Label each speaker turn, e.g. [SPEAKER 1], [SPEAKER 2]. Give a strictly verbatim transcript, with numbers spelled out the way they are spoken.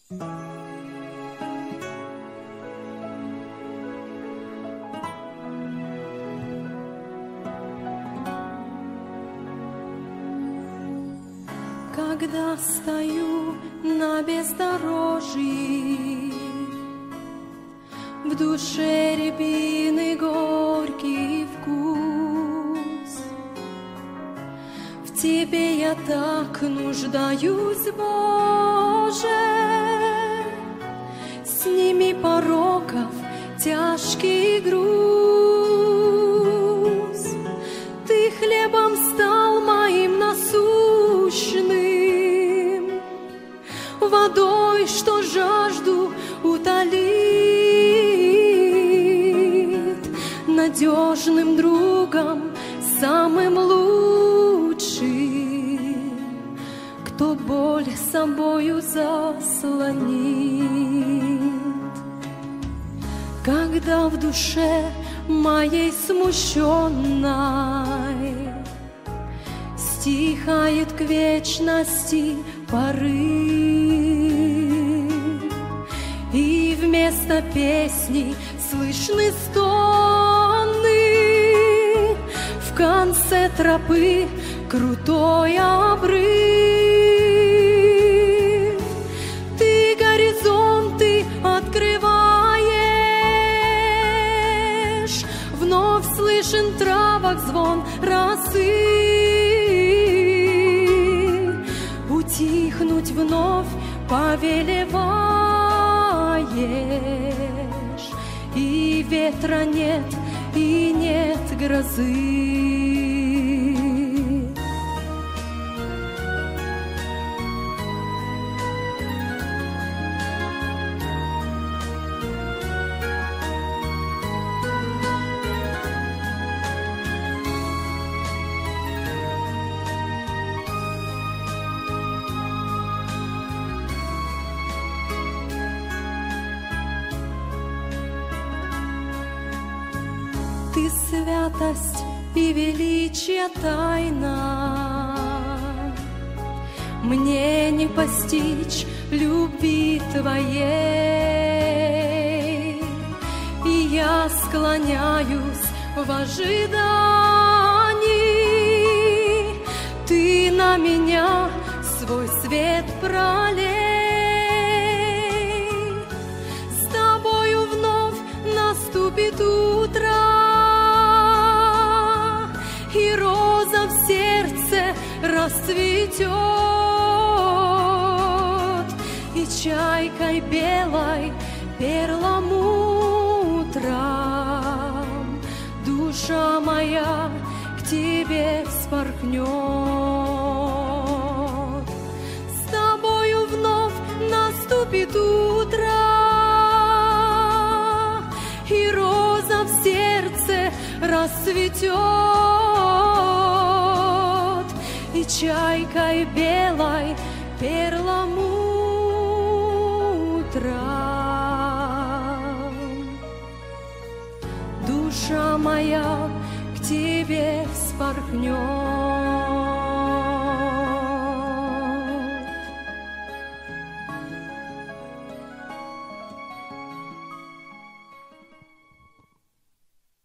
[SPEAKER 1] Когда стою на бездорожье, в душе рябины горький вкус, в Тебе я так нуждаюсь, Боже. Сними пороков тяжкий груз, Ты хлебом стал моим насущным, водой, что жажду утолит, надежным другом, самым лучшим, кто боль собою заслонит. Когда в душе моей смущенной стихает к вечности порыв, и вместо песней слышны стоны, в конце тропы крутой обрыв, Ты горизонты открываешь, вновь слышен травах звон росы, утихнуть вновь повелеваешь, и ветра нет, и нет грозы. Ты святость и величие тайна, мне не постичь любви Твоей, и я склоняюсь в ожидании, Ты на меня свой свет пролей, с Тобою вновь наступит утро, и роза в сердце расцветет, и чайкой белой перламутром душа моя к Тебе вспорхнет. С Тобою вновь наступит утро, и роза в сердце расцветет, и чайкой белой перламутром душа моя к Тебе вспорхнет.